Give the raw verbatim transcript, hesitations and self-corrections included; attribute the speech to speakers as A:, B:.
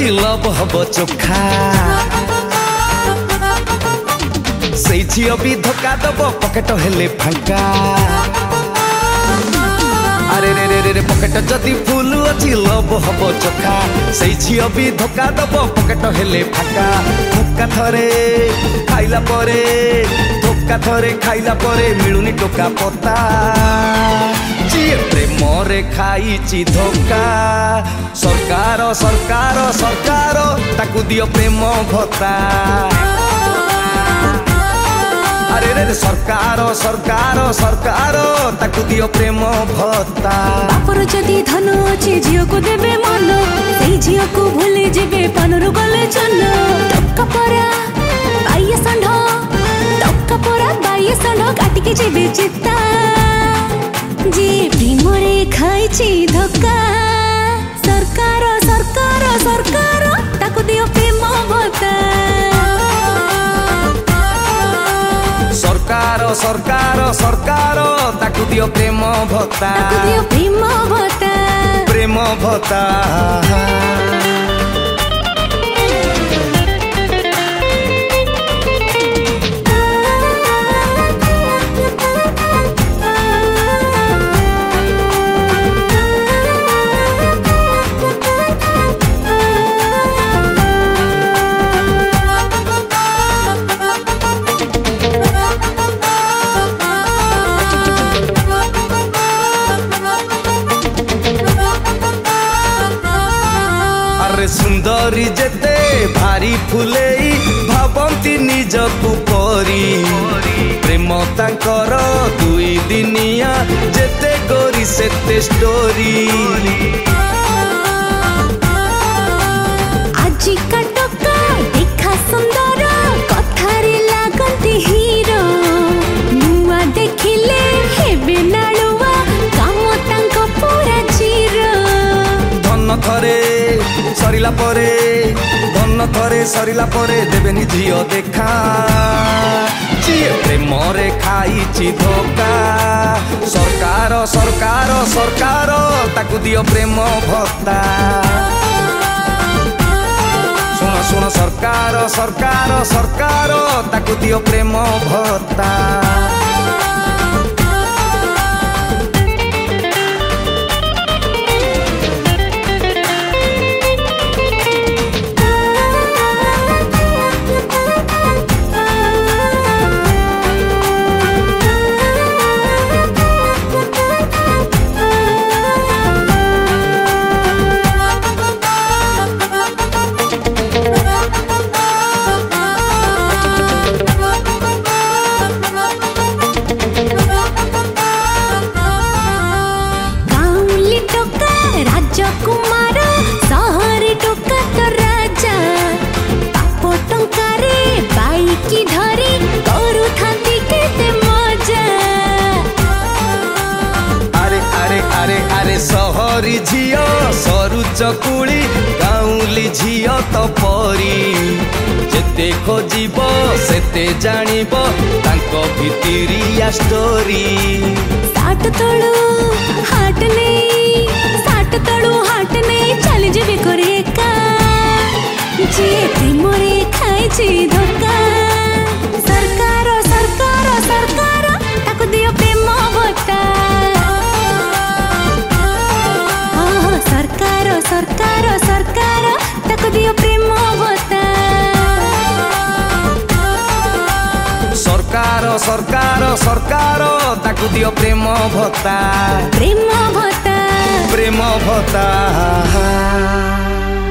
A: अच्छी लब हब चोखा से झील भी धोखा दब पकेट हेले फांका अरे रे रे रे रे पकेट जदि फुल अच्छी लब हब चोखा से झील भी धोखा दब पकेट हेले फांका धोखा थरे खाइला परे धोखा थरे खाइला परे मिलुनी टोका पता जिए प्रेम रे खाई धोखा सरकार सरकार सरकार ताकू दियो प्रेम भत्ता अरे रे सरकार सरकार सरकार ताकू दियो प्रेम भत्ता
B: बापर जदि धन अच्छे झील को देवे मन से झील को भूले जेबे पानरु गले चन टक्का परा बाइये संढ टक्का परा बाइये संढ काटिके जेबे चित्ता जे प्रेम रे खाई धोखा सरकार सरकार सरकार ताकू दियो प्रेम भत्ता
A: सरकार सरकार सरकार ताकू दियो प्रेम भत्ता
B: ताकू दियो प्रेम भत्ता
A: प्रेम भत्ता सुंदरी जेते भारी फुलेई भावंती निजकु परी प्रेम तांकर दुई दिनिया जेते गोरी सेते स्टोरी
B: आजी का टका देखा सुंदर कथारे लागंती हीरो नुआ देखिले हेबे नालुआ काम तांको पूरा जीरो
A: धन थरे सरिला परे धन थरे सरिला परे देवेनी झील देखा जिए प्रेम रे खाई धोखा सरकार सरकार सरकार ताकू दियो प्रेम भत्ता सुन सुन सरकार सरकार सरकार ताकू दियो प्रेम भत्ता
B: कुमार सहर टोका तो राजा पाप टंकारे बाइक धरी करू थांती केते मजा
A: अरे अरे अरे अरे सहरी झियो सरू चकुली गाउली झियो तो परी जेते खोजिब सेते जानिब तांको भितरिया स्टोरी
B: साट तळु हाट नहीं साट तळु हाट नहीं चल जेबे करे का जे प्रेम रे खाई धोखा सरकार सरकार सरकार ताकू दियो प्रेम भत्ता हाँ सरकार सरकार सरकार ताकू दियो प्रेम भत्ता
A: सरकार सरकार सरकार ताकू दियो प्रेम भत्ता
B: प्रेम भत्ता
A: प्रेम भत्ता।